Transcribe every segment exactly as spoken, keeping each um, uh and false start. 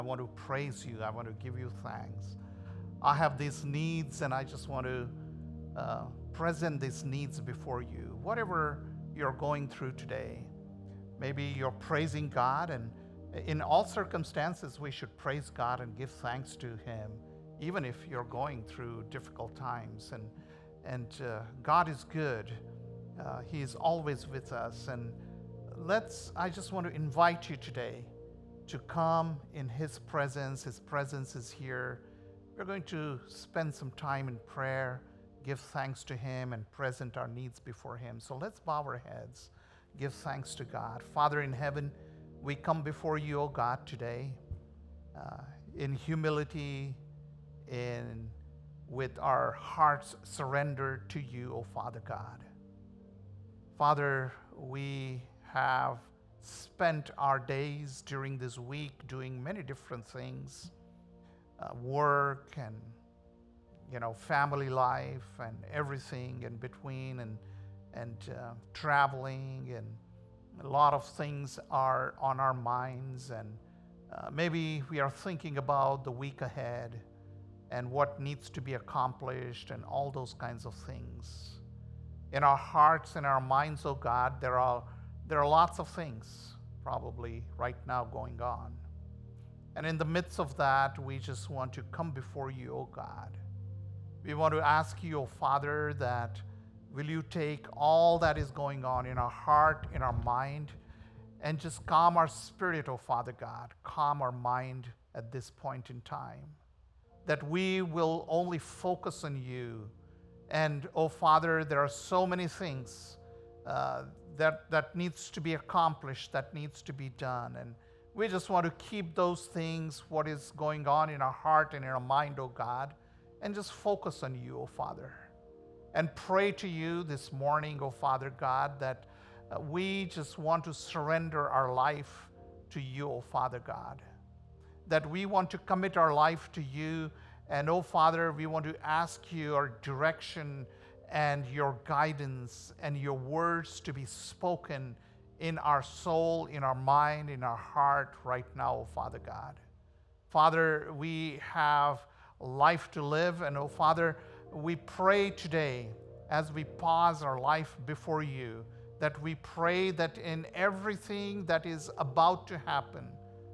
I want to praise you. I want to give you thanks. I have these needs, and I just want to uh, present these needs before you. Whatever you're going through today, maybe you're praising God, and in all circumstances, we should praise God and give thanks to Him, even if you're going through difficult times. And and uh, God is good. Uh, he is always with us. And let's. I just want to invite you today to come in His presence. His presence is here. We're going to spend some time in prayer, give thanks to Him, and present our needs before Him. So let's bow our heads, give thanks to God. Father in heaven, we come before you, O God, today uh, in humility, in with our hearts surrendered to you, O Father God. Father, we have spent our days during this week doing many different things, uh, work and, you know, family life and everything in between, and and uh, traveling, and a lot of things are on our minds, and uh, maybe we are thinking about the week ahead and what needs to be accomplished and all those kinds of things. In our hearts and our minds, oh God, there are there are lots of things probably right now going on. And in the midst of that, we just want to come before you, oh God. We want to ask you, oh Father, that will you take all that is going on in our heart, in our mind, and just calm our spirit, oh Father God, calm our mind at this point in time, that we will only focus on you. And oh Father, there are so many things uh, that, that needs to be accomplished, that needs to be done. And we just want to keep those things, what is going on in our heart and in our mind, oh God, and just focus on you, oh Father. And pray to you this morning, oh Father God, that uh, we just want to surrender our life to you, oh Father God. That we want to commit our life to you. And oh Father, we want to ask you our direction and your guidance and your words to be spoken in our soul, in our mind, in our heart right now, oh Father God. Father, we have life to live, and oh Father, we pray today as we pause our life before you, that we pray that in everything that is about to happen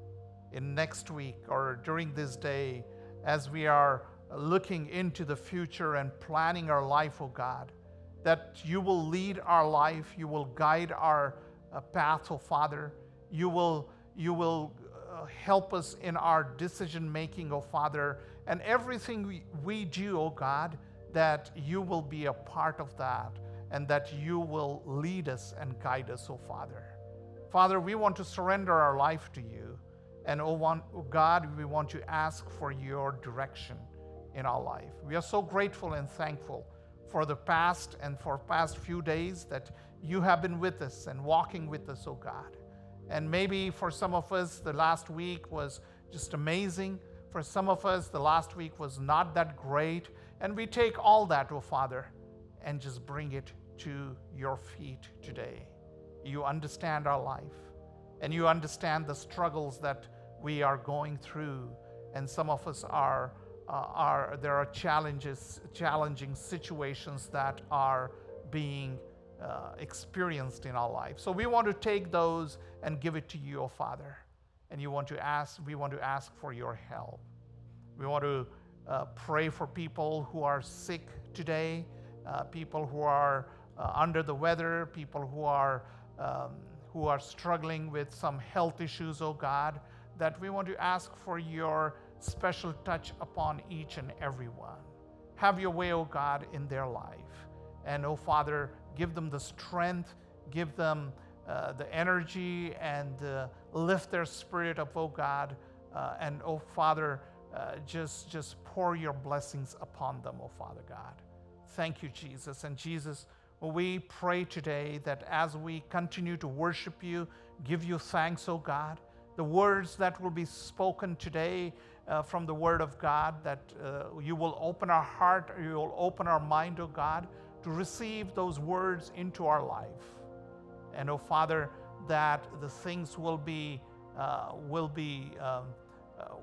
in next week or during this day, as we are looking into the future and planning our life, oh God, that you will lead our life, you will guide our uh, path, oh Father. You will, you will uh, help us in our decision making, oh Father, and everything we, we do, oh God, that you will be a part of that, and that you will lead us and guide us, oh Father. Father, we want to surrender our life to you. And oh, one, oh God, we want to ask for your direction in our life. We are so grateful and thankful for the past and for past few days that you have been with us and walking with us, oh God. And maybe for some of us, the last week was just amazing. For some of us, the last week was not that great. And we take all that, oh Father, and just bring it to your feet today. You understand our life, and you understand the struggles that we are going through, and some of us are, uh, are there are challenges, challenging situations that are being uh, experienced in our life. So we want to take those and give it to you, oh Father. And you want to ask, we want to ask for your help. We want to uh, pray for people who are sick today, uh, people who are uh, under the weather, people who are um, who are struggling with some health issues, oh God, that we want to ask for your special touch upon each and every one. Have your way, oh God, in their life. And oh Father, give them the strength, give them uh, the energy, and uh, lift their spirit up, oh God. Uh, and oh Father, uh, just, just pour your blessings upon them, oh Father God. Thank you, Jesus. And Jesus, we pray today that as we continue to worship you, give you thanks, oh God, the words that will be spoken today uh, from the Word of God, that uh, you will open our heart, you will open our mind, oh God, to receive those words into our life. And oh Father, that the things will be uh, will be um, uh,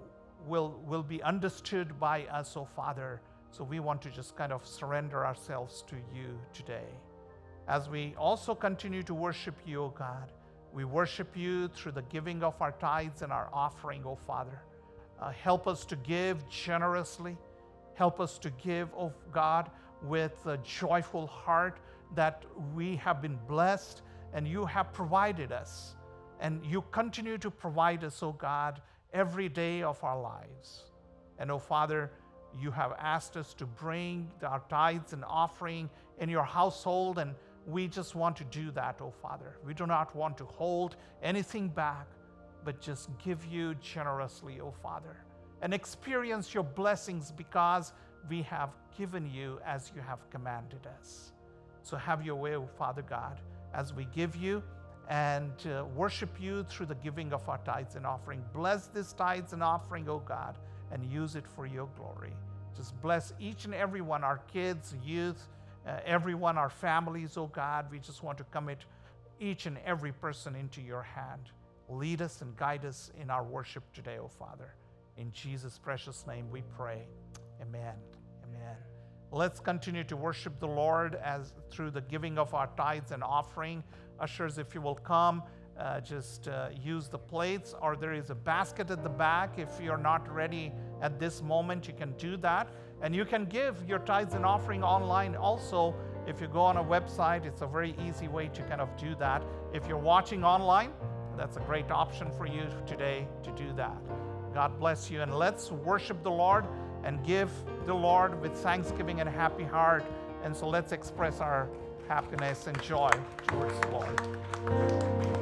will, will be understood by us, oh Father. So we want to just kind of surrender ourselves to you today. As we also continue to worship you, oh God, we worship you through the giving of our tithes and our offering, oh Father. Uh, help us to give generously. Help us to give, oh God, with a joyful heart that we have been blessed and you have provided us. And you continue to provide us, oh God, every day of our lives. And oh Father, you have asked us to bring our tithes and offering in your household, and we just want to do that, oh Father. We do not want to hold anything back, but just give you generously, oh Father, and experience your blessings because we have given you as you have commanded us. So have your way, oh Father God, as we give you and uh, worship you through the giving of our tithes and offering. Bless this tithes and offering, oh God, and use it for your glory. Just bless each and every one, our kids, youth, uh, everyone, our families, oh God. We just want to commit each and every person into your hand. Lead us and guide us in our worship today, oh Father. In Jesus' precious name we pray. Amen. Amen. Let's continue to worship the Lord as through the giving of our tithes and offering. Ushers, if you will come, uh, just uh, use the plates, or there is a basket at the back. If you're not ready at this moment, you can do that. And you can give your tithes and offering online also. If you go on a website, it's a very easy way to kind of do that. If you're watching online, that's a great option for you today to do that. God bless you, and let's worship the Lord and give the Lord with thanksgiving and a happy heart. And so let's express our happiness and joy towards the Lord.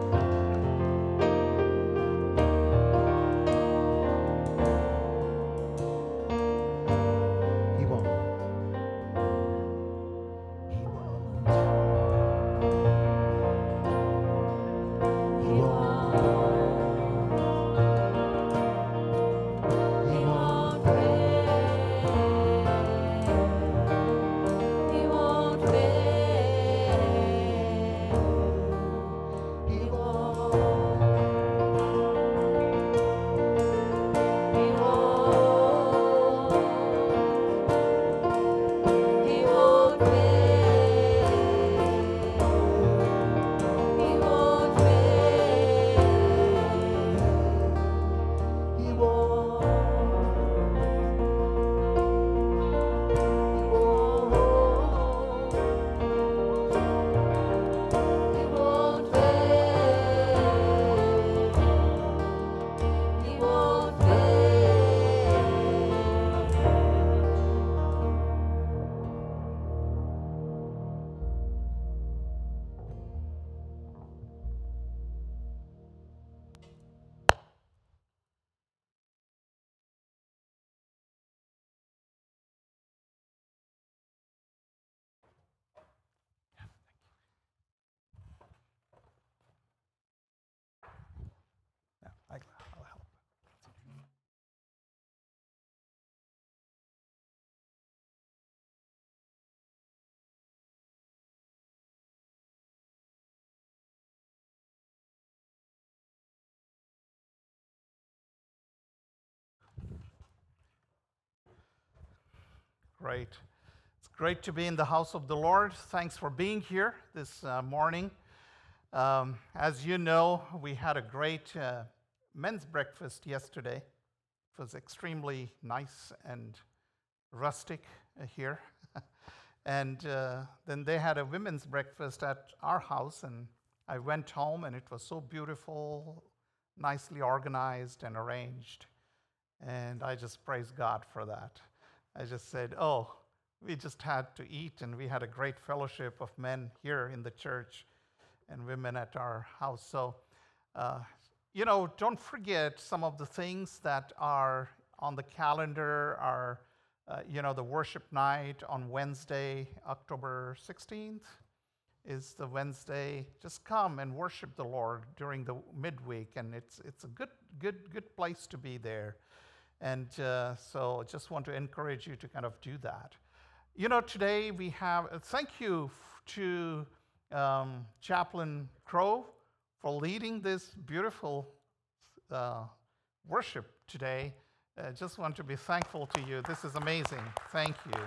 I, I'll help. Great. It's great to be in the house of the Lord. Thanks for being here this uh, morning. Um, as you know, we had a great uh, men's breakfast yesterday. It was extremely nice and rustic uh, here. and uh, then they had a women's breakfast at our house, and I went home, and it was so beautiful, nicely organized and arranged. And I just praise God for that. I just said, oh, we just had to eat, and we had a great fellowship of men here in the church and women at our house. So, uh, you know, don't forget some of the things that are on the calendar are, uh, you know, the worship night on Wednesday, October sixteenth is the Wednesday. Just come and worship the Lord during the midweek, and it's it's a good, good, good place to be there. And uh, so I just want to encourage you to kind of do that. You know, today we have, uh, thank you f- to um, Chaplain Crow for leading this beautiful uh, worship today. I just want to be thankful to you. This is amazing. Thank you.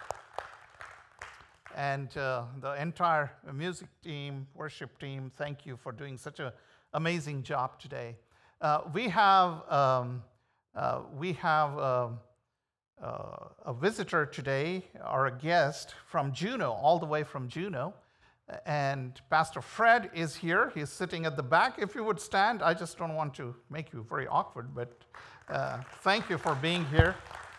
And uh, the entire music team, worship team, thank you for doing such an amazing job today. Uh, we have um, uh, we have um, uh, a visitor today, or a guest from Juneau, all the way from Juneau. And Pastor Fred is here. He's sitting at the back. If you would stand, I just don't want to make you very awkward, but uh, thank you for being here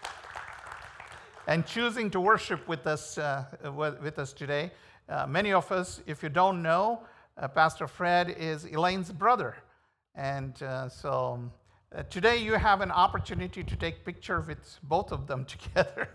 and choosing to worship with us uh, with us today. Uh, many of us, if you don't know, uh, Pastor Fred is Elaine's brother. And uh, so uh, today you have an opportunity to take picture with both of them together.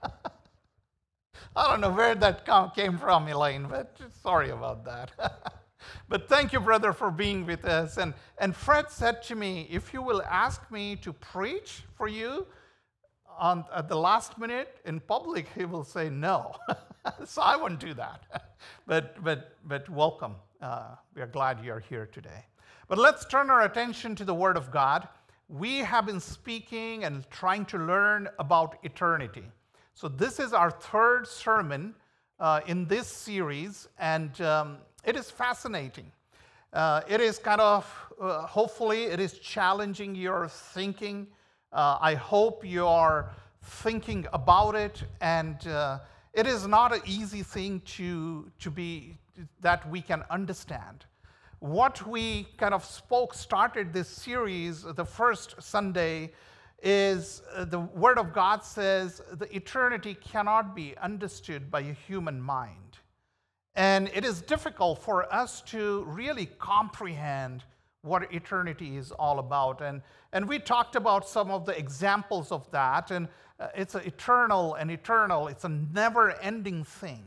I don't know where that came from, Elaine, but sorry about that. But thank you, brother, for being with us. And, and Fred said to me, if you will ask me to preach for you on, at the last minute in public, he will say no. So I won't do that. But, but, but welcome. Uh, we are glad you're here today. But let's turn our attention to the Word of God. We have been speaking and trying to learn about eternity. So this is our third sermon uh, in this series, and um, it is fascinating. Uh, it is kind of, uh, hopefully, it is challenging your thinking. Uh, I hope you are thinking about it, and uh, it is not an easy thing to, to be, that we can understand. What we kind of spoke, started this series, the first Sunday, is uh, the Word of God says the eternity cannot be understood by a human mind. And it is difficult for us to really comprehend what eternity is all about. And, and we talked about some of the examples of that. And uh, it's an eternal and eternal, it's a never-ending thing.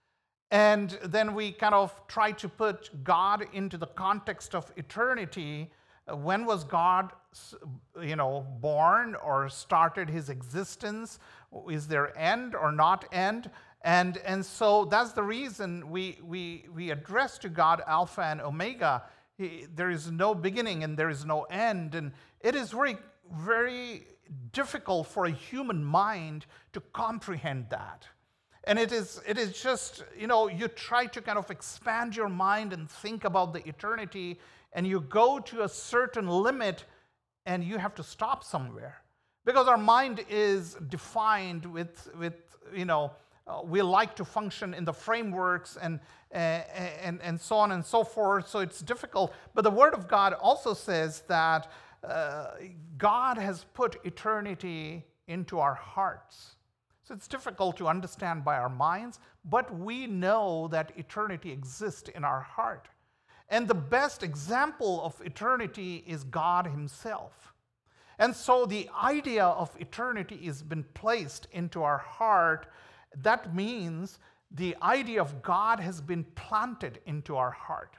And then we kind of try to put God into the context of eternity. When was God, you know, born or started his existence? Is there end or not end? And, and so that's the reason we, we, we address to God Alpha and Omega. He, there is no beginning and there is no end. And it is very, very difficult for a human mind to comprehend that. And it is, it is just, you know, you try to kind of expand your mind and think about the eternity, and you go to a certain limit and you have to stop somewhere. Because our mind is defined with, with you know, uh, we like to function in the frameworks and, uh, and, and so on and so forth, so it's difficult. But the Word of God also says that uh, God has put eternity into our hearts. So it's difficult to understand by our minds, but we know that eternity exists in our heart. And the best example of eternity is God himself. And so the idea of eternity has been placed into our heart. That means the idea of God has been planted into our heart.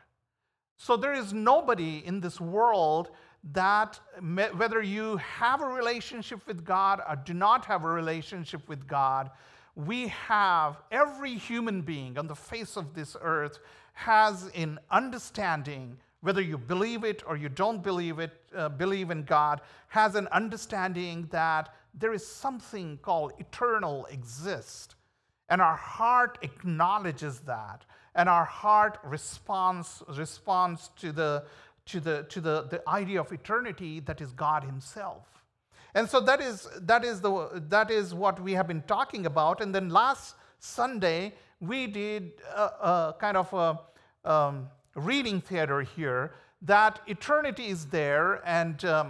So there is nobody in this world that, whether you have a relationship with God or do not have a relationship with God, we have, every human being on the face of this earth has an understanding, whether you believe it or you don't believe it, uh, believe in God, has an understanding that there is something called eternal exist. And our heart acknowledges that. And our heart responds, responds to the to the to the, the idea of eternity that is God himself. And so that is that is the that is what we have been talking about. And then last Sunday we did a, a kind of a um, reading theater here, that eternity is there, and um,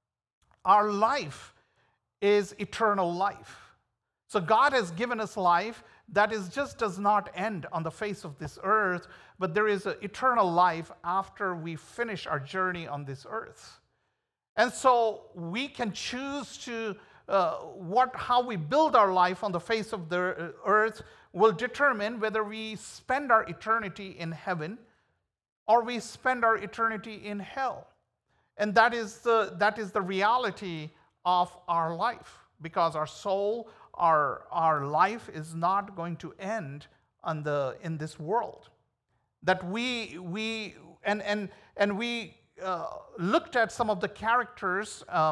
our life is eternal life. So God has given us life that is just does not end on the face of this earth, but there is an eternal life after we finish our journey on this earth. And so we can choose to, uh, what, how we build our life on the face of the earth will determine whether we spend our eternity in heaven or we spend our eternity in hell. And that is the, that is the reality of our life, because our soul, our, our life is not going to end on the, in this world. That we, we and, and, and we uh, looked at some of the characters um,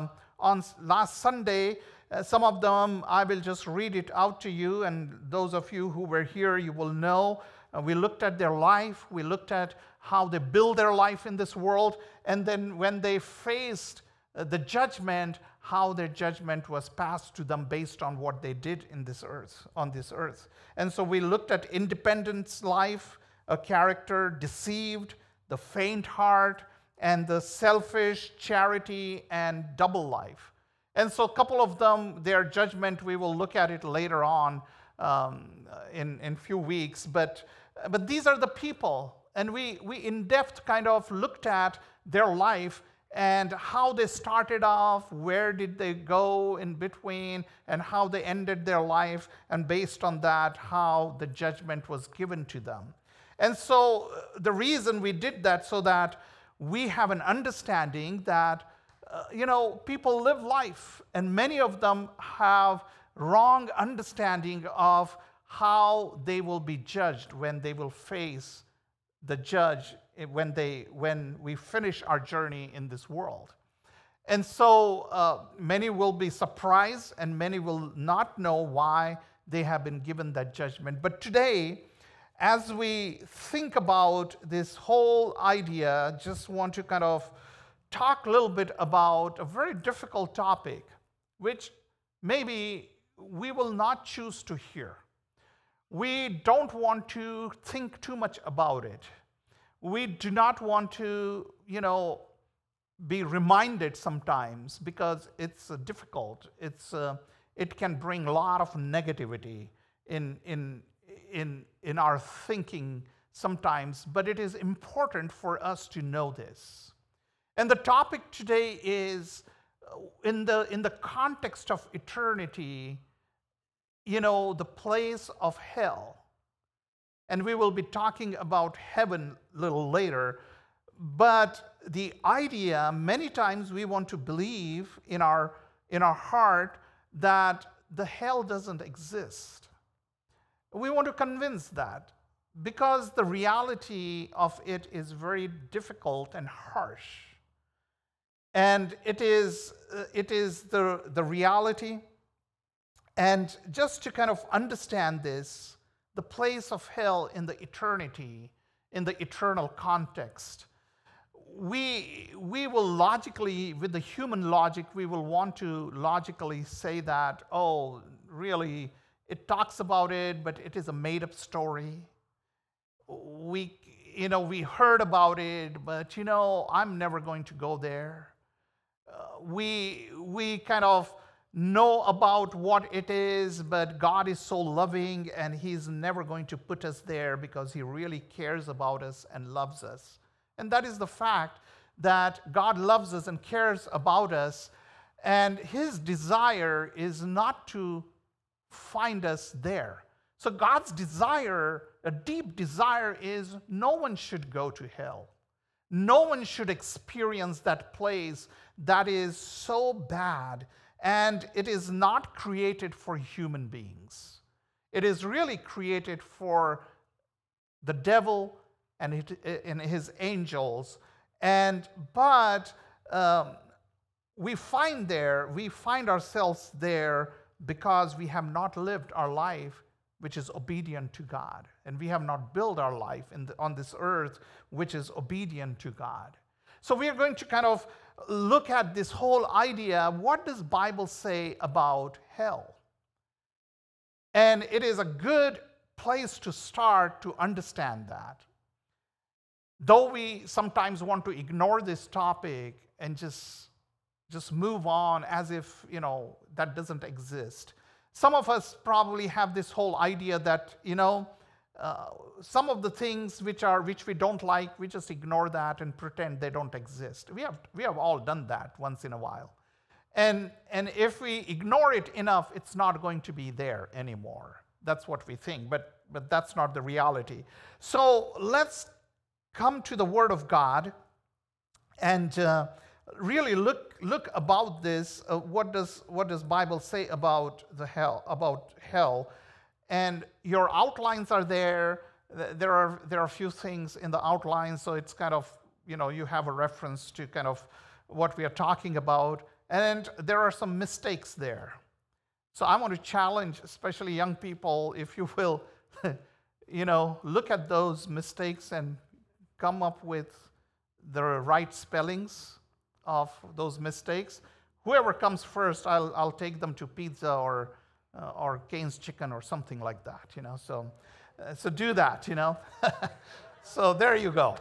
on s- last Sunday. Uh, some of them, I will just read it out to you, and those of you who were here, you will know. Uh, we looked at their life. We looked at how they build their life in this world. And then when they faced uh, the judgment, how their judgment was passed to them based on what they did in this earth, on this earth. And so we looked at independence life, a character deceived, the faint heart, and the selfish, charity, and double life. And so a couple of them, their judgment, we will look at it later on um, in a few weeks. But, but these are the people. And we, we in depth kind of looked at their life and how they started off, where did they go in between, and how they ended their life. And based on that, how the judgment was given to them. And so the reason we did that so that we have an understanding that Uh, you know, people live life, and many of them have wrong understanding of how they will be judged when they will face the judge when they when we finish our journey in this world. And so uh, many will be surprised, and many will not know why they have been given that judgment. But today, as we think about this whole idea, just want to kind of talk a little bit about a very difficult topic, which maybe we will not choose to hear. We don't want to think too much about it. We do not want to, you know, be reminded sometimes because it's uh, difficult. It's uh, it can bring a lot of negativity in in in in our thinking sometimes. But it is important for us to know this. And the topic today is in the in the context of eternity, you know, the place of hell. And we will be talking about heaven a little later. But the idea, many times we want to believe in our in our heart that the hell doesn't exist. We want to convince that because the reality of it is very difficult and harsh. And it is, uh, it is the, the reality. And just to kind of understand this, the place of hell in the eternity, in the eternal context, we, we will logically, with the human logic, we will want to logically say that, oh, really, it talks about it, but it is a made-up story. We, you know, we heard about it, but, you know, I'm never going to go there. Uh, we, we kind of know about what it is, but God is so loving and he's never going to put us there because he really cares about us and loves us. And that is the fact that God loves us and cares about us, and his desire is not to find us there. So God's desire, a deep desire, is no one should go to hell. No one should experience that place that is so bad, and it is not created for human beings. It is really created for the devil and his angels. And but um, we find there, we find ourselves there because we have not lived our life which is obedient to God. And we have not built our life in the, on this earth which is obedient to God. So we are going to kind of look at this whole idea. What does the Bible say about hell? And it is a good place to start to understand that. Though we sometimes want to ignore this topic and just, just move on as if, you know, that doesn't exist. Some of us probably have this whole idea that, you know, uh, some of the things which are which we don't like, we just ignore that and pretend they don't exist. We have we have all done that once in a while. And, and if we ignore it enough, it's not going to be there anymore. That's what we think, but, but that's not the reality. So let's come to the Word of God and uh, really look look about this. Uh, what does what does Bible say about the hell about hell? And your outlines are there. There are there are a few things in the outlines, so it's kind of, you know, you have a reference to kind of what we are talking about. And there are some mistakes there. So I want to challenge, especially young people, if you will, you know, look at those mistakes and come up with the right spellings of those mistakes. Whoever comes first, I'll, I'll take them to pizza or, uh, or Cane's Chicken or something like that, you know. So, uh, so do that, you know. So there you go.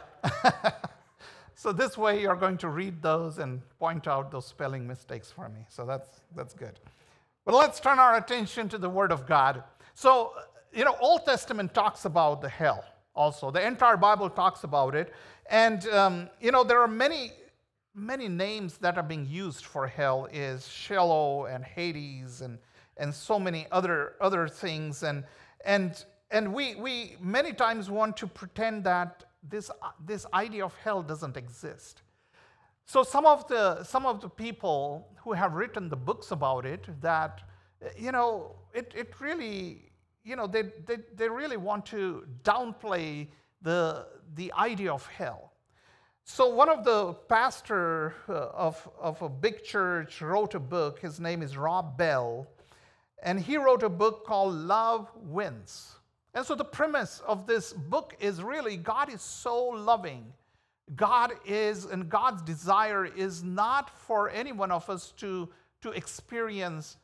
So this way you're going to read those and point out those spelling mistakes for me. So that's, that's good. But let's turn our attention to the Word of God. So, you know, Old Testament talks about the hell also. The entire Bible talks about it. And, um, you know, there are many, many names that are being used for hell is Sheol and Hades and, and so many other, other things. And, and, and we, we many times want to pretend that this, this idea of hell doesn't exist. So some of the some of the people who have written the books about it, that, you know, it, it really, you know, they, they, they really want to downplay the, the idea of hell. So one of the pastor of, of a big church wrote a book. His name is Rob Bell. And he wrote a book called Love Wins. And so the premise of this book is really God is so loving. God is, and God's desire is not for any one of us to, to experience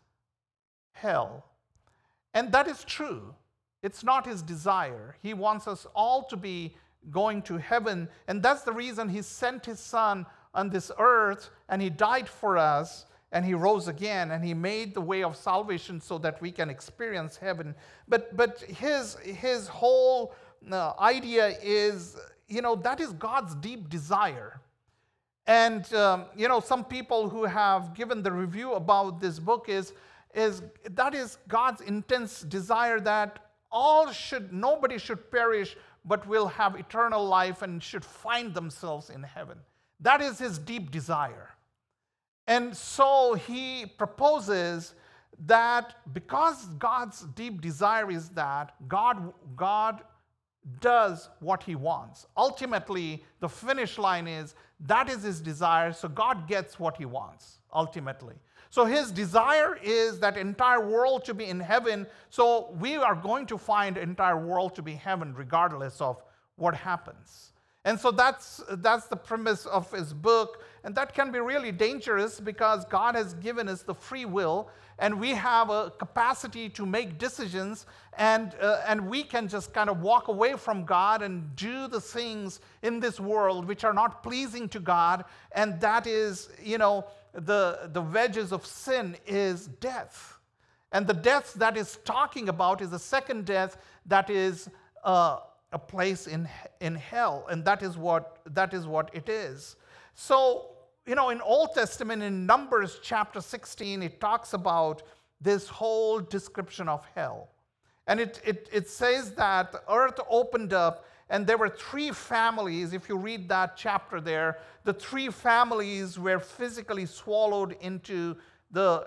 hell. And that is true. It's not his desire. He wants us all to be going to heaven. And that's the reason he sent his son on this earth, and he died for us, and he rose again, and he made the way of salvation so that we can experience heaven. But, but his, his whole uh, idea is, you know, that is God's deep desire. And, um, you know, some people who have given the review about this book is, is that is God's intense desire that all should, nobody should perish, but will have eternal life and should find themselves in heaven. That is his deep desire. And so he proposes that because God's deep desire is that, God, God does what he wants. Ultimately, the finish line is that is his desire, so God gets what he wants, ultimately. So his desire is that entire world to be in heaven, so we are going to find the entire world to be heaven regardless of what happens. And so that's, that's the premise of his book, and that can be really dangerous because God has given us the free will, and we have a capacity to make decisions, and, uh, and we can just kind of walk away from God and do the things in this world which are not pleasing to God, and that is, you know, the, the wages of sin is death. And the death that is talking about is the second death, that is uh, a place in, in hell, and that is what, that is what it is. So, you know, in Old Testament, in Numbers chapter sixteen, it talks about this whole description of hell. And it, it, it says that the earth opened up, and there were three families. If you read that chapter there, the three families were physically swallowed into the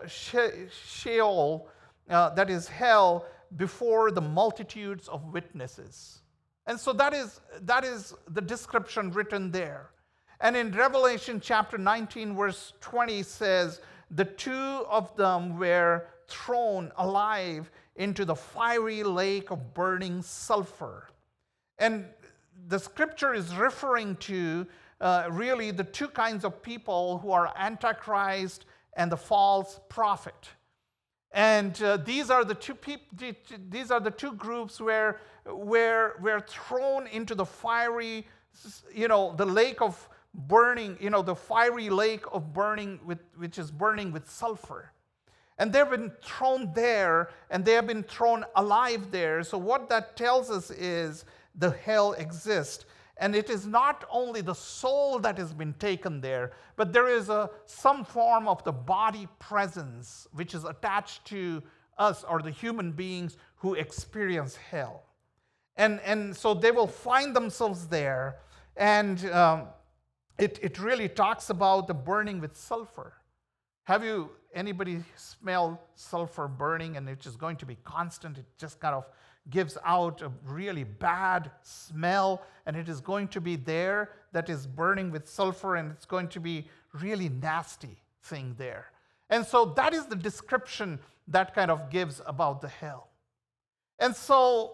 Sheol, uh, that is hell, before the multitudes of witnesses. And so that is, that is the description written there. And in Revelation chapter nineteen, verse twenty says, the two of them were thrown alive into the fiery lake of burning sulfur. And the scripture is referring to uh, really the two kinds of people who are Antichrist and the false prophet. And uh, these are the two peop- these are the two groups where, where we're thrown into the fiery, you know, the lake of burning, you know, the fiery lake of burning, with, which is burning with sulfur. And they've been thrown there, and they have been thrown alive there. So what that tells us is the hell exists. And it is not only the soul that has been taken there, but there is a, some form of the body presence which is attached to us, or the human beings who experience hell. And, and so they will find themselves there. And um, it, it really talks about the burning with sulfur. Have you, anybody smell sulfur burning, and it's just going to be constant? It just kind of gives out a really bad smell, and it is going to be there, that is burning with sulfur, and it's going to be really nasty. thing there. And so that is the description that kind of gives about the hell. And so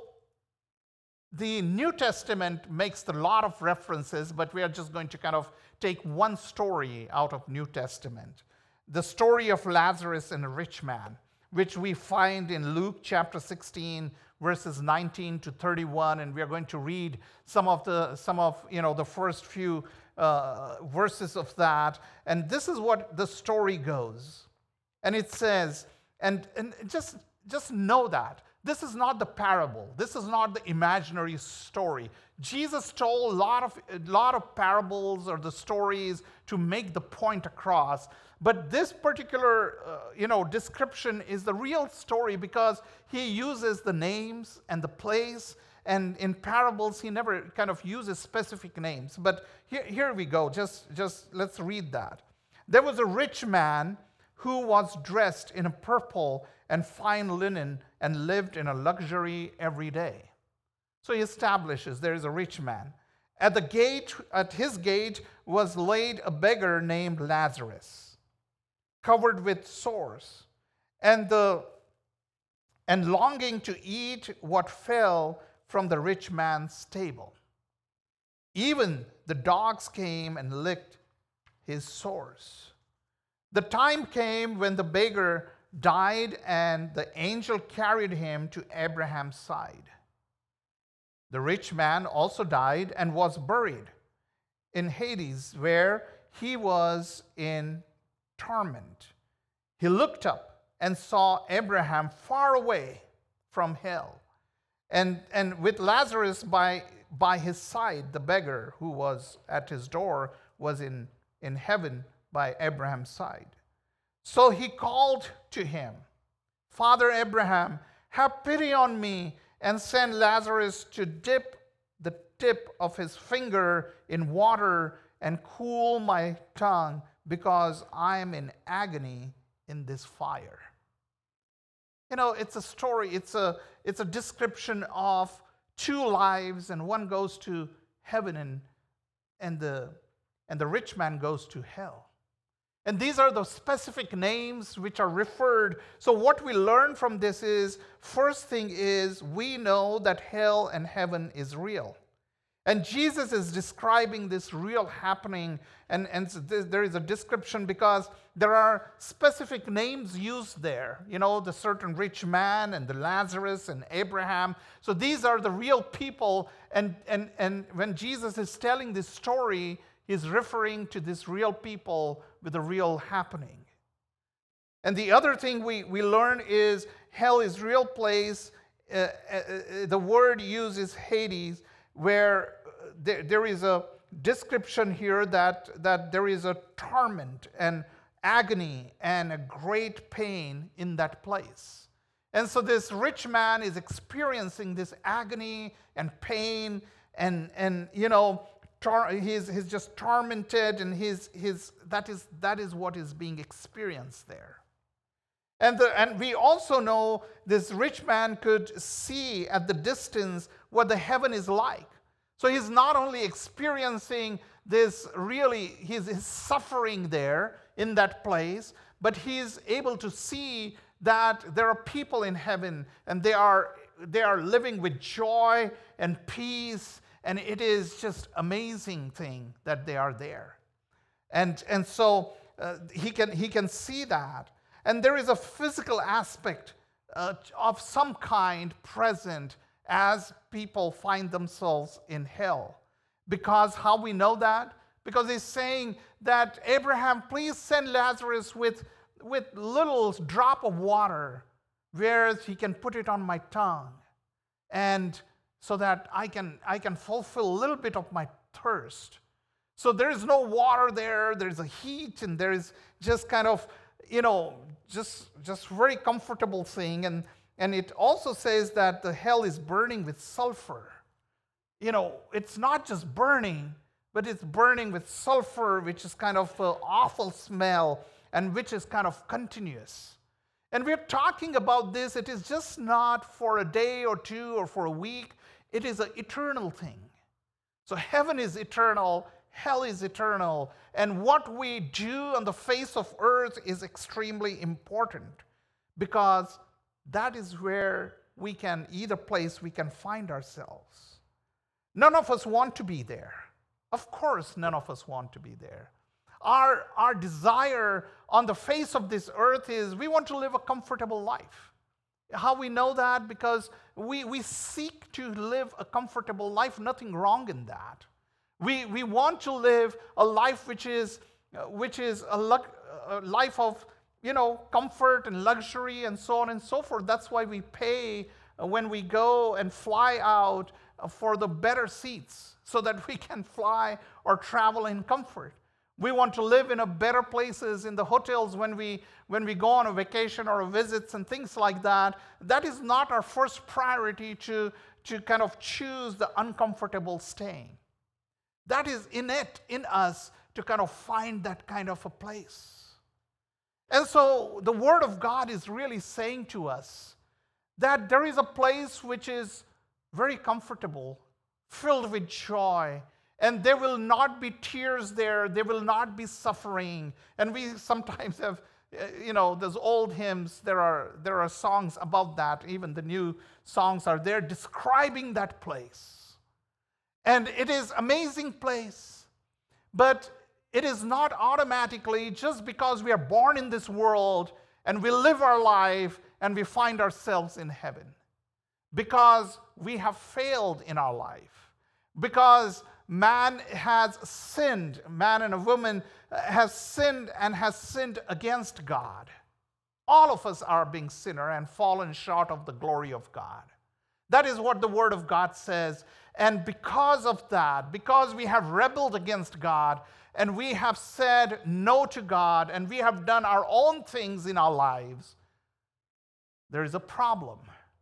the New Testament makes a lot of references, but we are just going to kind of take one story out of New Testament. The story of Lazarus and a rich man, which we find in Luke chapter sixteen, verses nineteen to thirty-one, and we are going to read some of the some of you know the first few uh, verses of that. And this is what the story goes, and it says, and and just just know that this is not the parable. This is not the imaginary story. Jesus told a lot of a lot of parables or the stories to make the point across. But this particular, uh, you know, description is the real story because he uses the names and the place, and in parables he never kind of uses specific names. But here, here we go. Just, just let's read that. There was a rich man who was dressed in a purple and fine linen and lived in a luxury every day. So he establishes there is a rich man. At the gate, at his gate was laid a beggar named Lazarus, covered with sores, and the and longing to eat what fell from the rich man's table. Even the dogs came and licked his sores. The time came when the beggar died, and the angel carried him to Abraham's side. The rich man also died and was buried in Hades, where he was in torment. He looked up and saw Abraham far away from hell, and, and with Lazarus by, by his side. The beggar who was at his door was in, in heaven by Abraham's side. So he called to him, Father Abraham, have pity on me and send Lazarus to dip the tip of his finger in water and cool my tongue, because I am in agony in this fire. You know, it's a story, it's a, it's a description of two lives, and one goes to heaven and, and, the, and the rich man goes to hell. And these are the specific names which are referred. So what we learn from this is, first thing is, we know that hell and heaven is real. And Jesus is describing this real happening, and, and there is a description because there are specific names used there. You know, the certain rich man and the Lazarus and Abraham. So these are the real people, and, and, and when Jesus is telling this story, he's referring to these real people with a real happening. And the other thing we, we learn is hell is real place. Uh, uh, the word used is Hades, where there, there is a description here that, that there is a torment and agony and a great pain in that place. And so this rich man is experiencing this agony and pain, and, and you know, tor- he's, he's just tormented, and his, his, that, is, that is what is being experienced there. And, the, and we also know this rich man could see at the distance what the heaven is like. So he's not only experiencing this really, he's, he's suffering there in that place, but he's able to see that there are people in heaven, and they are, they are living with joy and peace, and it is just amazing thing that they are there. And, and so uh, he, can, he can see that. And there is a physical aspect uh, of some kind present as people find themselves in hell. Because how we know that? Because he's saying that, Abraham, please send Lazarus with, with little drop of water, whereas he can put it on my tongue, and so that I can, I can fulfill a little bit of my thirst. So there is no water there, there's a heat, and there is just kind of, you know, just, just very comfortable thing. And, and it also says that the hell is burning with sulfur. You know, it's not just burning, but it's burning with sulfur, which is kind of an awful smell, and which is kind of continuous. And we're talking about this, it is just not for a day or two or for a week, it is an eternal thing. So heaven is eternal, hell is eternal, and what we do on the face of earth is extremely important, because that is where we can, either place we can find ourselves. None of us want to be there. Of course, none of us want to be there. Our, our desire on the face of this earth is we want to live a comfortable life. How we know that? Because we, we seek to live a comfortable life, nothing wrong in that. We, we want to live a life which is, which is a, luck, a life of, you know, comfort and luxury and so on and so forth. That's why we pay when we go and fly out for the better seats, so that we can fly or travel in comfort. We want to live in a better places in the hotels when we when we go on a vacation or a visits and things like that. That is not our first priority, to, to kind of choose the uncomfortable staying. That is innate in us to kind of find that kind of a place. And so the Word of God is really saying to us that there is a place which is very comfortable, filled with joy, and there will not be tears there, there will not be suffering. And we sometimes have, you know, those old hymns, there are, there are songs about that, even the new songs are there describing that place. And it is an amazing place, but it is not automatically just because we are born in this world and we live our life and we find ourselves in heaven. Because we have failed in our life. Because man has sinned, man and a woman has sinned and has sinned against God. All of us are being sinner and fallen short of the glory of God. That is what the Word of God says. And because of that, because we have rebelled against God, and we have said no to God, and we have done our own things in our lives, there is a problem.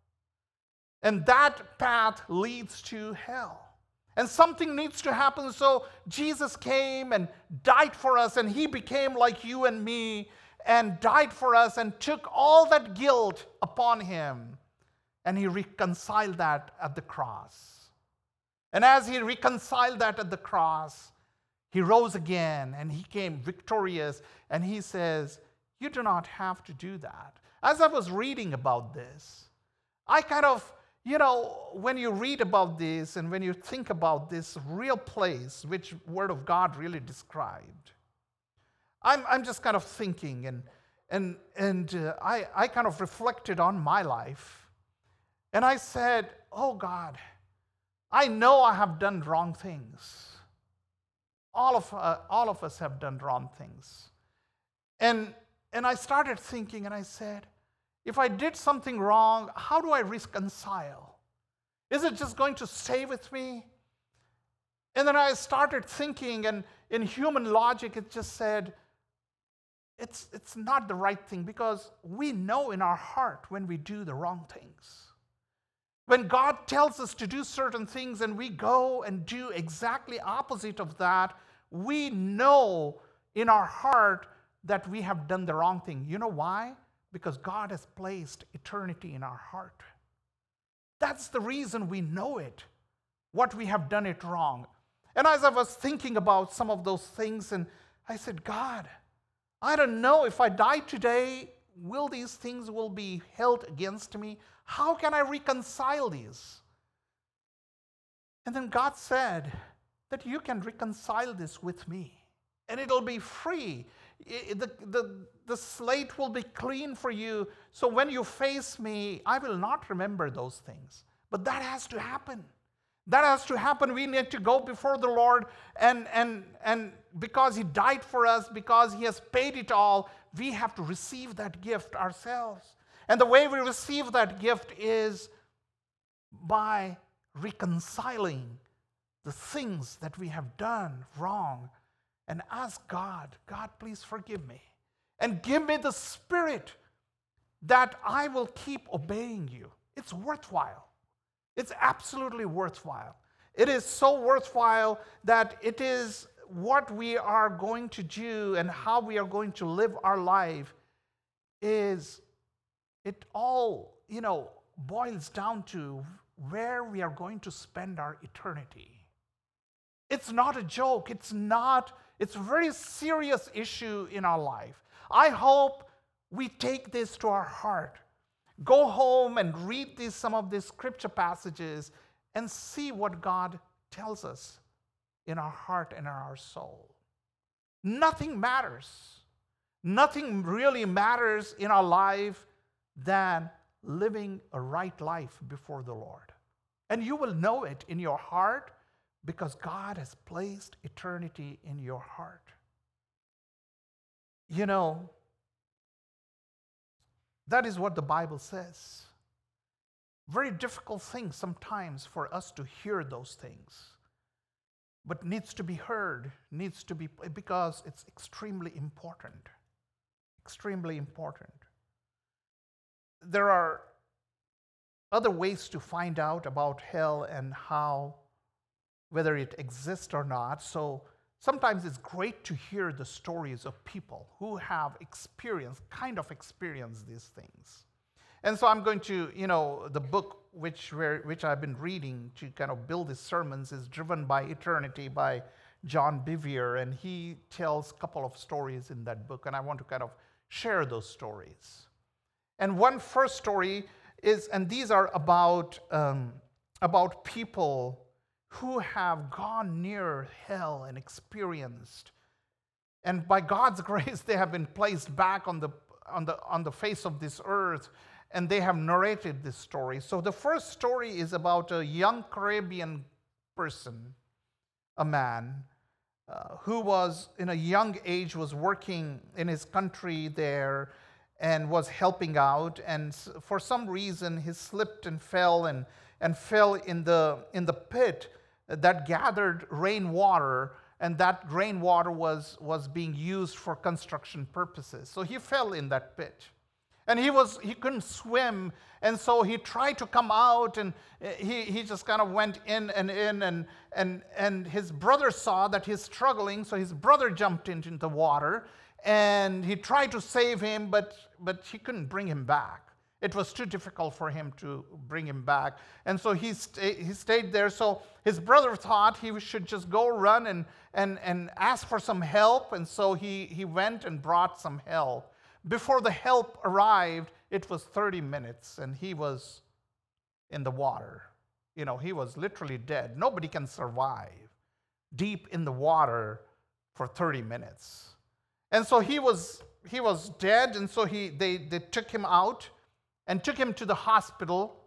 And that path leads to hell. And something needs to happen. So Jesus came and died for us, and he became like you and me and died for us and took all that guilt upon him. And he reconciled that at the cross. And as he reconciled that at the cross, he rose again and he came victorious. And he says, you do not have to do that. As I was reading about this, I kind of, you know, when you read about this and when you think about this real place, which Word of God really described, I'm, I'm just kind of thinking, and, and, and uh, I, I kind of reflected on my life. And I said, oh God, I know I have done wrong things. All of, uh, all of us have done wrong things. And, and I started thinking, and I said, if I did something wrong, how do I reconcile? Is it just going to stay with me? And then I started thinking, and in human logic, it just said, it's, it's not the right thing, because we know in our heart when we do the wrong things. When God tells us to do certain things and we go and do exactly opposite of that, we know in our heart that we have done the wrong thing. You know why? Because God has placed eternity in our heart. That's the reason we know it, what we have done it wrong. And as I was thinking about some of those things, and I said, God, I don't know if I die today, will these things will be held against me? How can I reconcile these? And then God said that you can reconcile this with me, and it'll be free. The, the, the slate will be clean for you. So when you face me, I will not remember those things. But that has to happen. That has to happen. We need to go before the Lord, and, and, and because he died for us, because he has paid it all, we have to receive that gift ourselves. And the way we receive that gift is by reconciling the things that we have done wrong, and ask God, God, please forgive me. And give me the spirit that I will keep obeying you. It's worthwhile. It's absolutely worthwhile. It is so worthwhile that it is what we are going to do and how we are going to live our life is, it all, you know, boils down to where we are going to spend our eternity. it's not a joke. It's not, it's a very serious issue in our life. I hope we take this to our heart. Go home and read these, some of these scripture passages and see what God tells us in our heart and in our soul. Nothing matters. Nothing really matters in our life than living a right life before the Lord. And you will know it in your heart because God has placed eternity in your heart. You know, that is what the Bible says. Very difficult thing sometimes for us to hear those things. But needs to be heard, needs to be, because it's extremely important. Extremely important. There are other ways to find out about hell and how, whether it exists or not. So sometimes it's great to hear the stories of people who have experienced, kind of experienced these things. And so I'm going to, you know, the book which where, which I've been reading to kind of build these sermons is Driven by Eternity by John Bevere, and he tells a couple of stories in that book, and I want to kind of share those stories. And one first story is, and these are about um, about people who have gone near hell and experienced, and by God's grace, they have been placed back on the on the on the face of this earth. And they have narrated this story. So the first story is about a young Caribbean person, a man, uh, who was in a young age was working in his country there and was helping out. And for some reason, he slipped and fell and, and fell in the, in the pit that gathered rainwater, and that rainwater was, was being used for construction purposes. So he fell in that pit. And he was he couldn't swim, and so he tried to come out, and he, he just kind of went in and in, and, and, and his brother saw that he's struggling, so his brother jumped into the water, and he tried to save him, but, but he couldn't bring him back. It was too difficult for him to bring him back, and so he, sta- he stayed there. So his brother thought he should just go run and, and, and ask for some help, and so he, he went and brought some help. Before the help arrived, it was thirty minutes, and he was in the water. You know, he was literally dead. Nobody can survive deep in the water for thirty minutes. And so he was he was dead, and so he they, they took him out and took him to the hospital,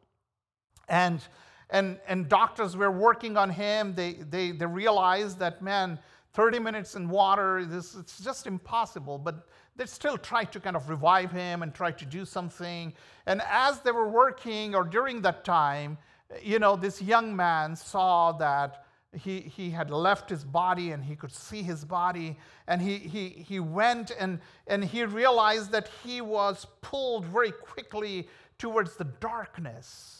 and and and doctors were working on him. They they they realized that, man, thirty minutes in water, this it's just impossible, but they still tried to kind of revive him and try to do something. And as they were working, or during that time, you know, this young man saw that he, he had left his body, and he could see his body. And he, he, he went and, and he realized that he was pulled very quickly towards the darkness.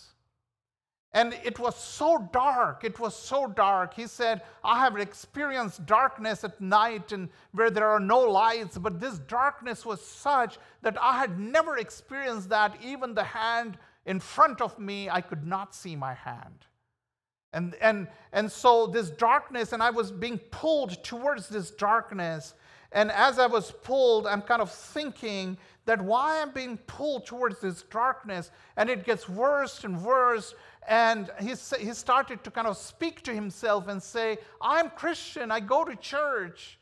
And it was so dark, it was so dark. He said, I have experienced darkness at night and where there are no lights, but this darkness was such that I had never experienced that. Even the hand in front of me, I could not see my hand. And, and, and so this darkness, and I was being pulled towards this darkness. And as I was pulled, I'm kind of thinking that why I'm being pulled towards this darkness, and it gets worse and worse. And he, he started to kind of speak to himself and say, I'm Christian, I go to church.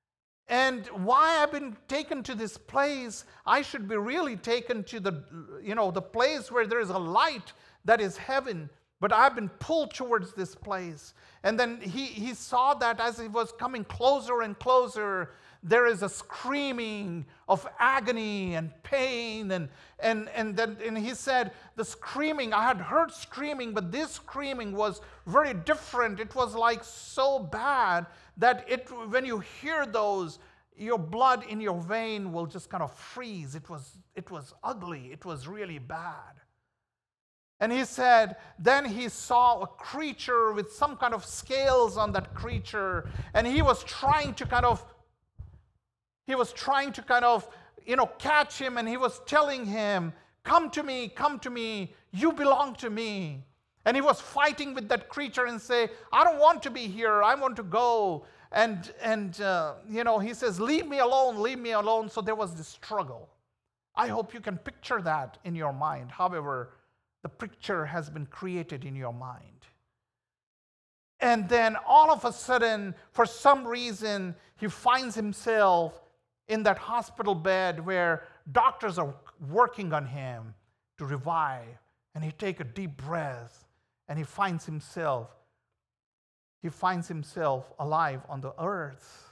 And why I've been taken to this place, I should be really taken to the, you know, the place where there is a light that is heaven. But I've been pulled towards this place. And then he, he saw that as he was coming closer and closer, there is a screaming of agony and pain. And, and, and then and he said, the screaming, I had heard screaming, but this screaming was very different. It was like so bad that it when you hear those, your blood in your vein will just kind of freeze. It was, it was ugly. It was really bad. And he said, then he saw a creature with some kind of scales on that creature, and he was trying to kind of, he was trying to kind of, you know, catch him, and he was telling him, come to me, come to me, you belong to me. And he was fighting with that creature and say, I don't want to be here. I want to go. And, and uh, you know, he says, leave me alone, leave me alone. So there was this struggle. I hope you can picture that in your mind. However, the picture has been created in your mind. And then all of a sudden, for some reason, he finds himself in that hospital bed where doctors are working on him to revive. And he takes a deep breath and he finds himself, he finds himself alive on the earth.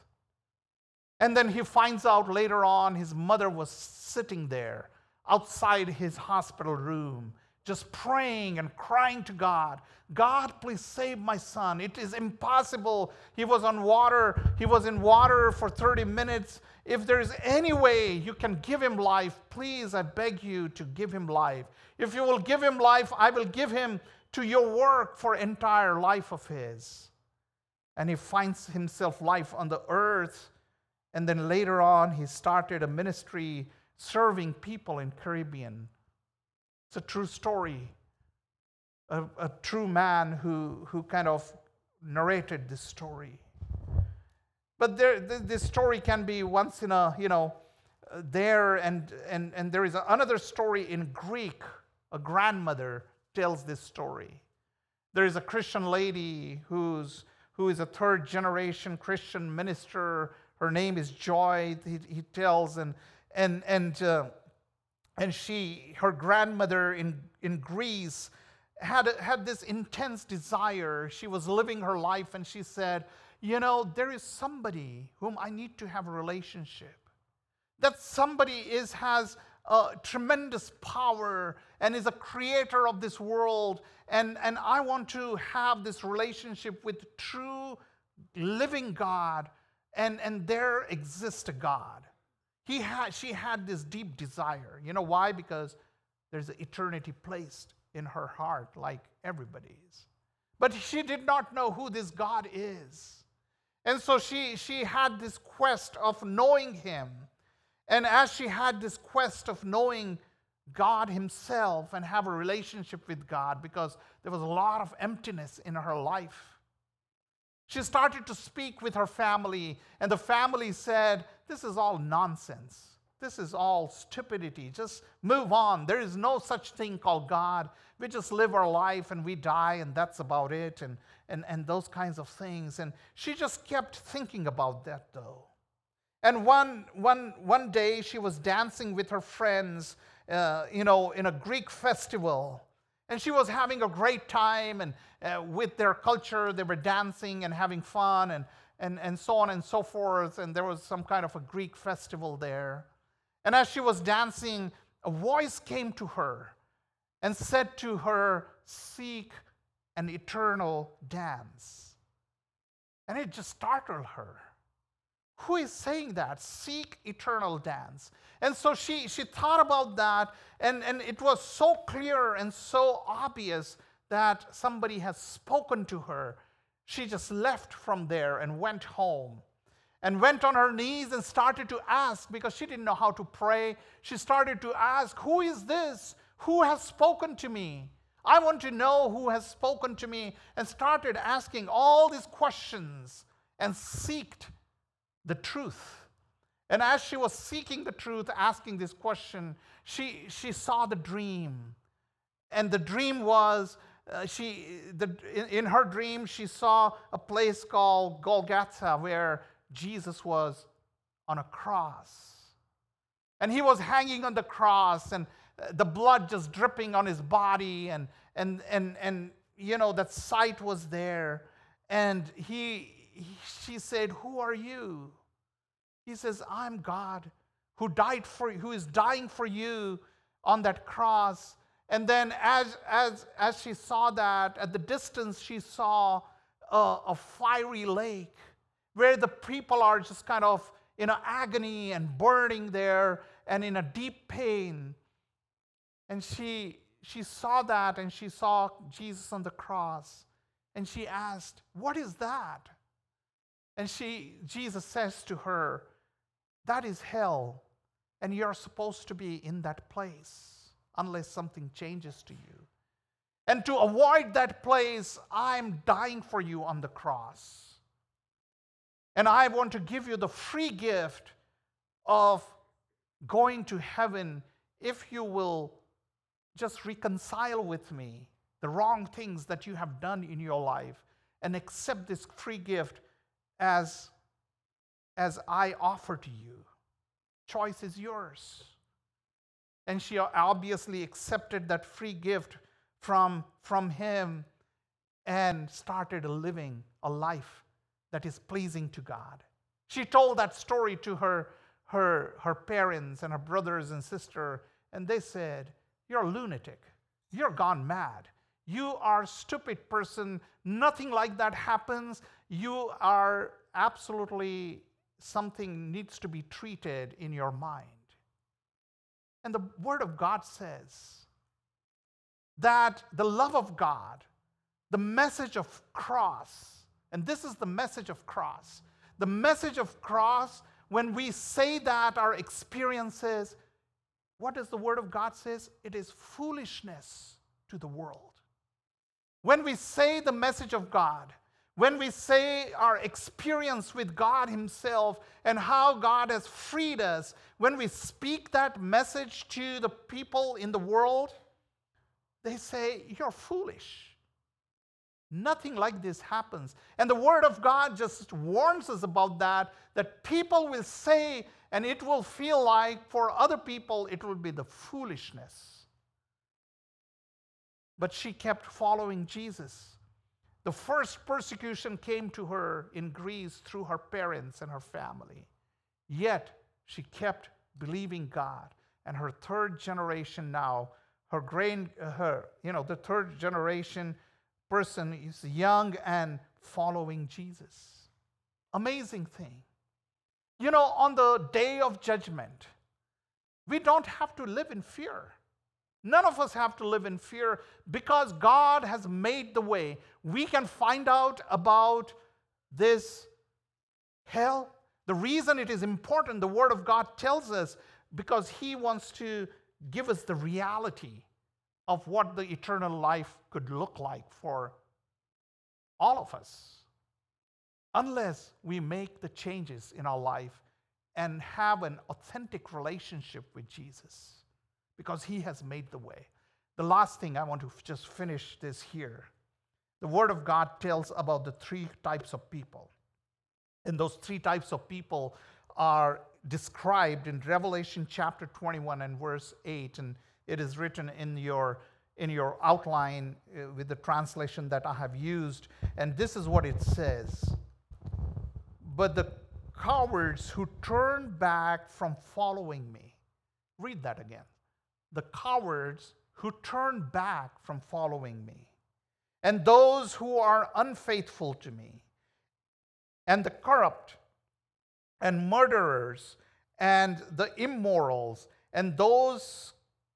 And then he finds out later on his mother was sitting there outside his hospital room, just praying and crying to God. God, please save my son. It is impossible. He was on water. He was in water for thirty minutes. If there is any way you can give him life, please, I beg you to give him life. If you will give him life, I will give him to your work for entire life of his. And he finds himself life on the earth. And then later on, he started a ministry serving people in Caribbean. It's a true story. A, a true man who, who kind of narrated this story. But there, this story can be once in a, you know, there, and, and, and there is another story in Greek. A grandmother tells this story. There is a Christian lady who's, who is a third generation Christian minister. Her name is Joy, he, he tells, and, and, and, uh, and she, her grandmother in, in Greece, had, had this intense desire. She was living her life and she said, you know, there is somebody whom I need to have a relationship. That somebody is, has a tremendous power and is a creator of this world. And, and I want to have this relationship with true living God. And, and there exists a God. He had, she had this deep desire. You know why? Because there's an eternity placed in her heart like everybody's. But she did not know who this God is. And so she, she had this quest of knowing him. And as she had this quest of knowing God himself and have a relationship with God, because there was a lot of emptiness in her life, she started to speak with her family, and the family said, this is all nonsense. This is all stupidity. Just move on. There is no such thing called God. We just live our life and we die, and that's about it, and, and, and those kinds of things. And she just kept thinking about that, though. And one, one, one day she was dancing with her friends, uh, you know, in a Greek festival. And she was having a great time, and uh, with their culture, they were dancing and having fun, and, and, and so on and so forth. And there was some kind of a Greek festival there. And as she was dancing, a voice came to her and said to her, seek an eternal dance. And it just startled her. Who is saying that? Seek eternal dance. And so she, she thought about that, and, and it was so clear and so obvious that somebody has spoken to her. She just left from there and went home and went on her knees and started to ask, because she didn't know how to pray. She started to ask, who is this? Who has spoken to me? I want to know who has spoken to me, and started asking all these questions and seeked the truth. And as she was seeking the truth, asking this question, she, she saw the dream. And the dream was, uh, she, the, in, in her dream, she saw a place called Golgotha, where Jesus was on a cross. And he was hanging on the cross, and the blood just dripping on his body, and, and, and, and you know, that sight was there. And he, he, she said, who are you? He says, I'm God who died for you, who is dying for you on that cross. And then as, as, as she saw that, at the distance she saw a, a fiery lake where the people are just kind of in an agony and burning there and in a deep pain. And she, she saw that, and she saw Jesus on the cross. And she asked, what is that? And she, Jesus says to her, that is hell, and you're supposed to be in that place unless something changes to you. And to avoid that place, I'm dying for you on the cross. And I want to give you the free gift of going to heaven if you will just reconcile with me the wrong things that you have done in your life and accept this free gift as, as I offer to you. Choice is yours. And she obviously accepted that free gift from, from him and started living a life that is pleasing to God. She told that story to her, her, her parents and her brothers and sister, and they said, "You're a lunatic. You're gone mad. You are a stupid person. Nothing like that happens. You are absolutely, something needs to be treated in your mind." And the Word of God says that the love of God, the message of cross, and this is the message of cross. The message of cross, when we say that our experiences, what does the Word of God says? It is foolishness to the world. When we say the message of God, when we say our experience with God himself and how God has freed us, when we speak that message to the people in the world, they say, "You're foolish. Nothing like this happens." And the Word of God just warns us about that, that people will say, and it will feel like for other people it will be the foolishness. But she kept following Jesus. The first persecution came to her in Greece through her parents and her family. Yet she kept believing God. And her third generation now, her grain, her, you know, the third generation person is young and following Jesus. Amazing thing. You know, on the day of judgment, we don't have to live in fear. None of us have to live in fear because God has made the way. We can find out about this hell. The reason it is important, the Word of God tells us, because He wants to give us the reality of what the eternal life could look like for all of us. Unless we make the changes in our life and have an authentic relationship with Jesus. Because He has made the way. The last thing I want to just finish this here. The Word of God tells about the three types of people. And those three types of people are described in Revelation chapter twenty-one and verse eight. And it is written in your, in your outline uh, with the translation that I have used. And this is what it says. "But the cowards who turn back from following me." Read that again. "The cowards who turn back from following me, and those who are unfaithful to me, and the corrupt, and murderers, and the immorals, and those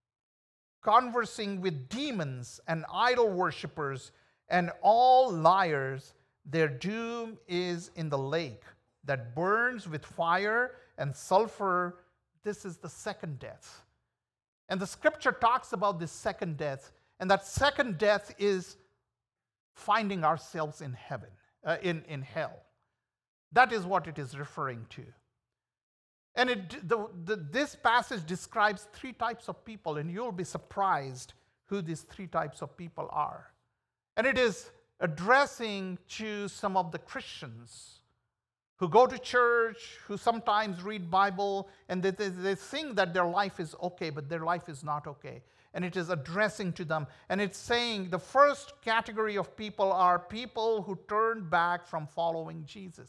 conversing with demons, and idol worshippers, and all liars, their doom is in the lake that burns with fire and sulfur. This is the second death." And the scripture talks about this second death, and that second death is finding ourselves in heaven, uh, in, in hell. That is what it is referring to. And it, the, the, this passage describes three types of people, and you'll be surprised who these three types of people are. And it is addressing to some of the Christians who go to church, who sometimes read Bible, and they, they, they think that their life is okay, but their life is not okay. And it is addressing to them. And it's saying the first category of people are people who turn back from following Jesus.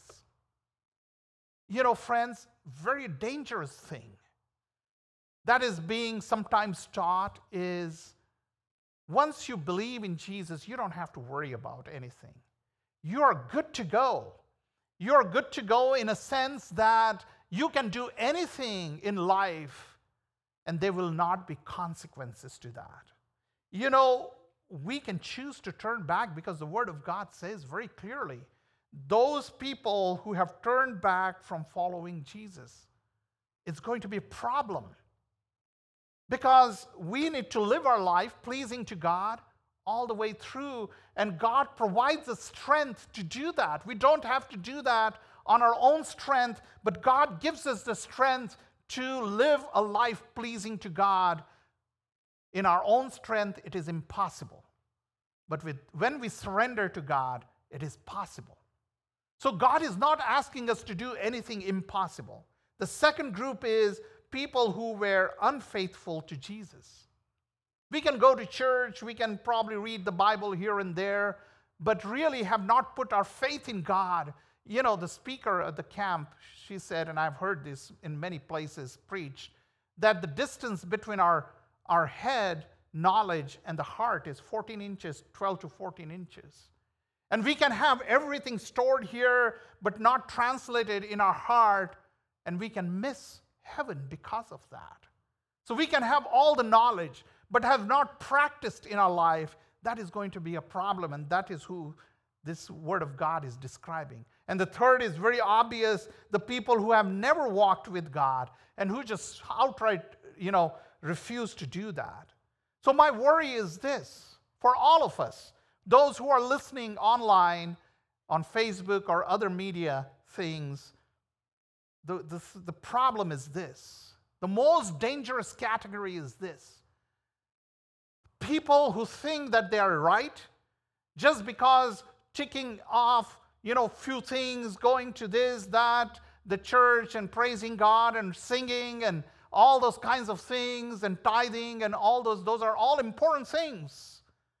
You know, friends, very dangerous thing that is being sometimes taught is once you believe in Jesus, you don't have to worry about anything. You are good to go. You're good to go in a sense that you can do anything in life and there will not be consequences to that. You know, we can choose to turn back because the Word of God says very clearly, those people who have turned back from following Jesus, it's going to be a problem. Because we need to live our life pleasing to God all the way through, and God provides the strength to do that. We don't have to do that on our own strength, but God gives us the strength to live a life pleasing to God. In our own strength, it is impossible. But with, when we surrender to God, it is possible. So God is not asking us to do anything impossible. The second group is people who were unfaithful to Jesus. We can go to church, we can probably read the Bible here and there, but really have not put our faith in God. You know, the speaker at the camp, she said, and I've heard this in many places preached, that the distance between our, our head knowledge and the heart is fourteen inches, twelve to fourteen inches. And we can have everything stored here, but not translated in our heart, and we can miss heaven because of that. So we can have all the knowledge, but have not practiced in our life. That is going to be a problem, and that is who this Word of God is describing. And the third is very obvious, the people who have never walked with God and who just outright, you know, refuse to do that. So my worry is this, for all of us, those who are listening online, on Facebook or other media things, the, the, the problem is this. The most dangerous category is this. People who think that they are right just because ticking off, you know, few things, going to this, that, the church and praising God and singing and all those kinds of things and tithing and all those, those are all important things.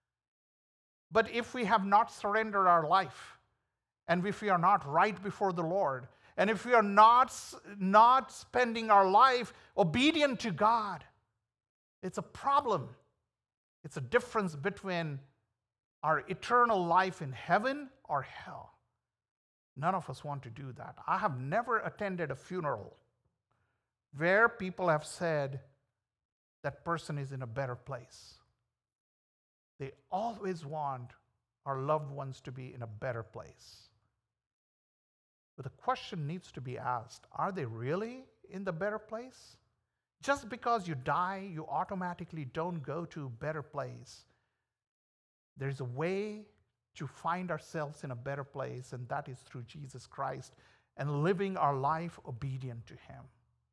But if we have not surrendered our life, and if we are not right before the Lord, and if we are not, not spending our life obedient to God, it's a problem. It's a difference between our eternal life in heaven or hell. None of us want to do that. I have never attended a funeral where people have said that person is in a better place. They always want our loved ones to be in a better place. But the question needs to be asked, are they really in the better place? Just because you die, you automatically don't go to a better place. There's a way to find ourselves in a better place, and that is through Jesus Christ and living our life obedient to Him.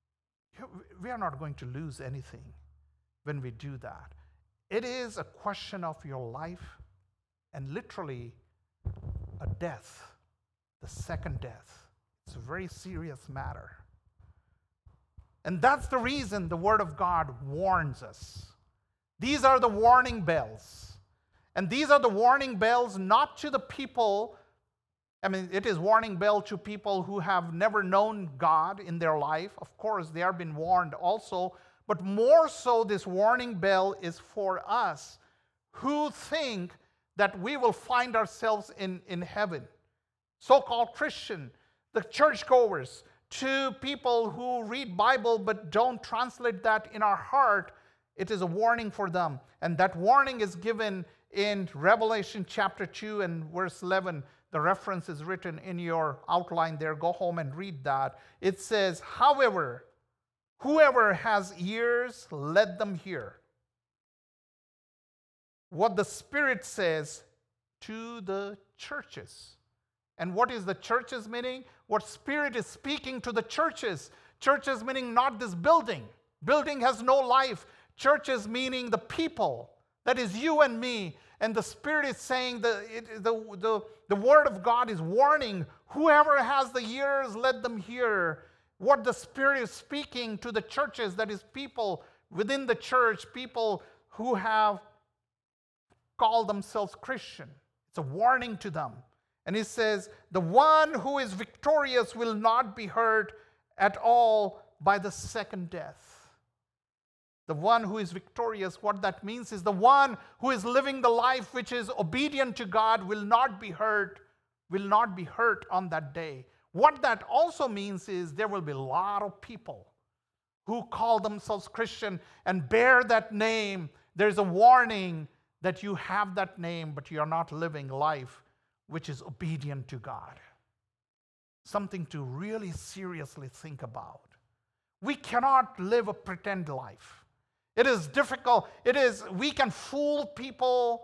We are not going to lose anything when we do that. It is a question of your life and literally a death, the second death. It's a very serious matter. And that's the reason the Word of God warns us. These are the warning bells. And these are the warning bells not to the people, I mean, it is warning bell to people who have never known God in their life. Of course, they have been warned also. But more so, this warning bell is for us who think that we will find ourselves in, in heaven. So-called Christian, the churchgoers, to people who read Bible but don't translate that in our heart, it is a warning for them. And that warning is given in Revelation chapter two and verse eleven. The reference is written in your outline there. Go home and read that. It says, however, whoever has ears, let them hear what the Spirit says to the churches. And what is the churches meaning? What Spirit is speaking to the churches. Churches meaning not this building. Building has no life. Churches meaning the people. That is you and me. And the Spirit is saying, the, it, the, the, the Word of God is warning, whoever has the ears, let them hear what the Spirit is speaking to the churches, that is people within the church, people who have called themselves Christian. It's a warning to them. And he says, the one who is victorious will not be hurt at all by the second death. The one who is victorious, what that means is the one who is living the life which is obedient to God will not be hurt, will not be hurt on that day. What that also means is there will be a lot of people who call themselves Christian and bear that name. There's a warning that you have that name, but you are not living life which is obedient to God. Something to really seriously think about. We cannot live a pretend life. It is difficult. It is, we can fool people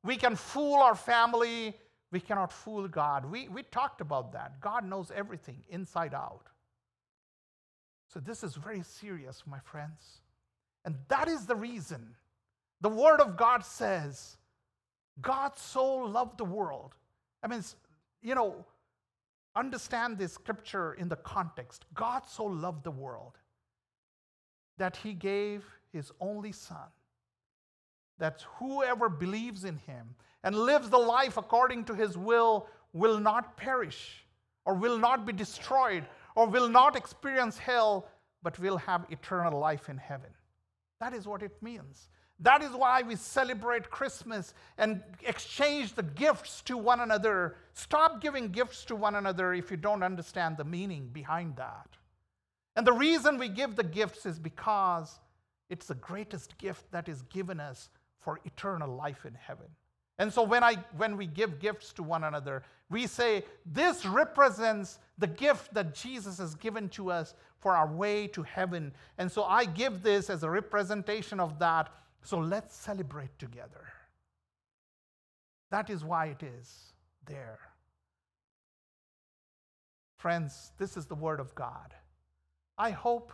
We can fool our family. We cannot fool God. We, we talked about that. God knows everything inside out. So this is very serious, my friends. And that is the reason the Word of God says, God so loved the world. I mean, you know, understand this scripture in the context. God so loved the world that he gave his only Son, that whoever believes in him and lives the life according to his will will not perish or will not be destroyed or will not experience hell, but will have eternal life in heaven. That is what it means. That is why we celebrate Christmas and exchange the gifts to one another. Stop giving gifts to one another if you don't understand the meaning behind that. And the reason we give the gifts is because it's the greatest gift that is given us for eternal life in heaven. And so when I when we give gifts to one another, we say this represents the gift that Jesus has given to us for our way to heaven. And so I give this as a representation of that. So let's celebrate together. That is why it is there. Friends, this is the Word of God. I hope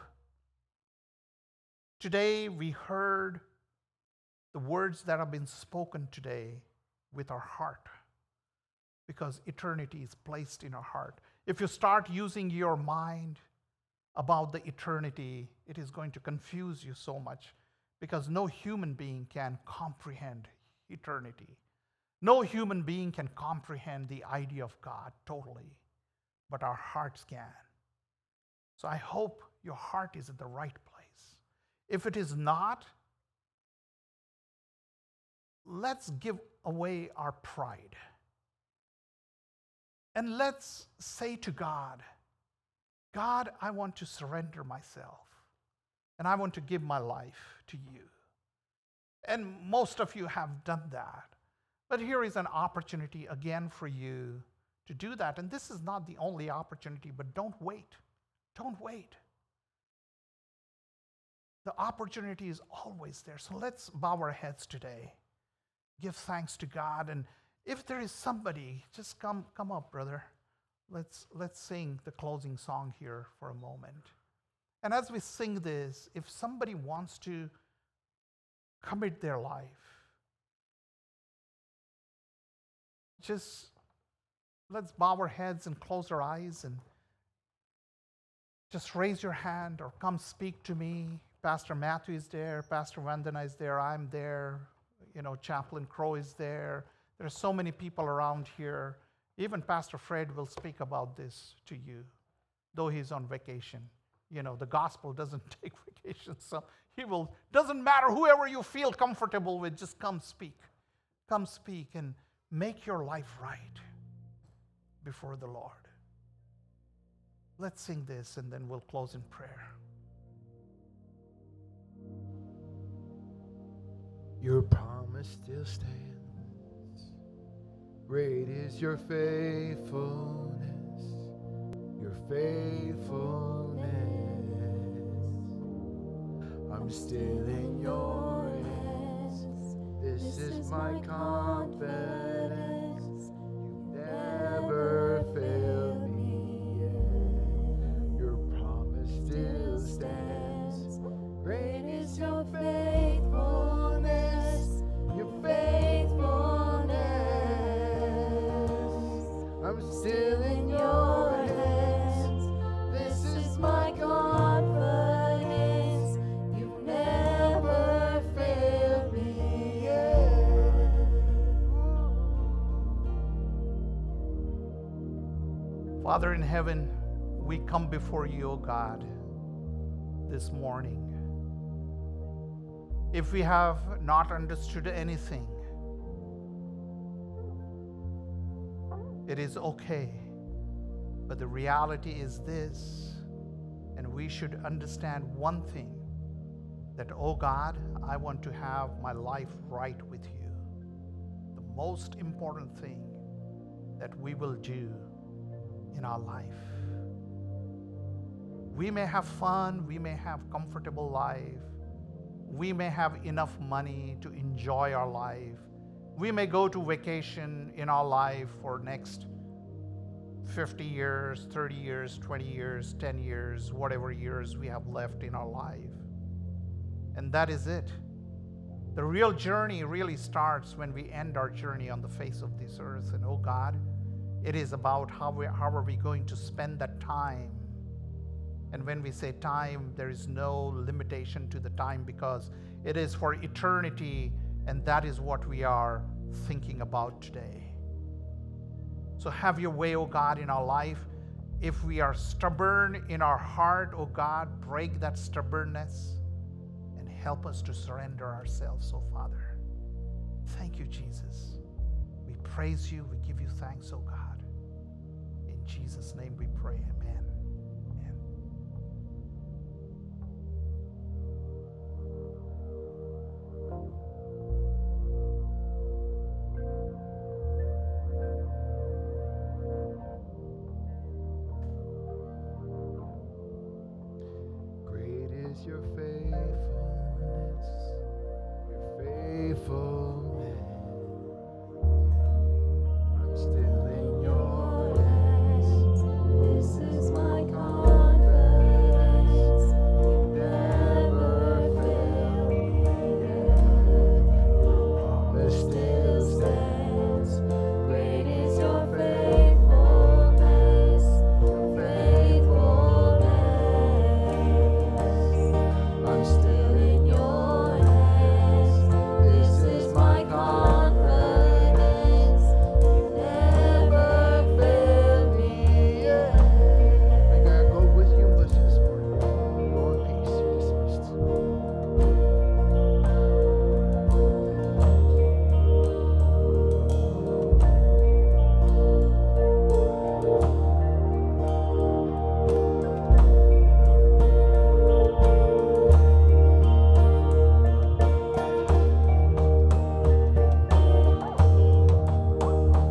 today we heard the words that have been spoken today with our heart, because eternity is placed in our heart. If you start using your mind about the eternity, it is going to confuse you so much, because no human being can comprehend eternity. No human being can comprehend the idea of God totally, but our hearts can. So I hope your heart is in the right place. If it is not, let's give away our pride. And let's say to God, God, I want to surrender myself. And I want to give my life to you. And most of you have done that. But here is an opportunity again for you to do that. And this is not the only opportunity, but don't wait. Don't wait. The opportunity is always there. So let's bow our heads today. Give thanks to God. And if there is somebody, just come, come up, brother. Let's, let's sing the closing song here for a moment. And as we sing this, if somebody wants to commit their life, just let's bow our heads and close our eyes and just raise your hand or come speak to me. Pastor Matthew is there. Pastor Vandana is there. I'm there. You know, Chaplain Crow is there. There are so many people around here. Even Pastor Fred will speak about this to you, though he's on vacation. You know, the gospel doesn't take vacation, so he will, doesn't matter whoever you feel comfortable with, just come speak. Come speak and make your life right before the Lord. Let's sing this and then we'll close in prayer. Your promise still stands. Great is your faithfulness, your faithfulness. I'm still in your hands. This is my confidence. You've never failed me yet. Your promise still stands. Great is your faithfulness, your faithfulness. I'm still in your hands. This is my confidence. You've never failed me yet. Father in heaven, we come before you, O God, this morning. If we have not understood anything, it is okay. But the reality is this, and we should understand one thing, that, oh God, I want to have my life right with you. The most important thing that we will do in our life. We may have fun, we may have comfortable life, we may have enough money to enjoy our life, We may go to vacation in our life for next fifty years, thirty years, twenty years, ten years, whatever years we have left in our life. And that is it. The real journey really starts when we end our journey on the face of this earth. And oh God, it is about how, we, how are we going to spend that time. And when we say time, there is no limitation to the time because it is for eternity, and that is what we are thinking about today. So have your way, oh God, in our life. If we are stubborn in our heart, oh God, break that stubbornness and help us to surrender ourselves, oh Father. Thank you, Jesus. We praise you. We give you thanks, oh God. In Jesus' name we pray, amen.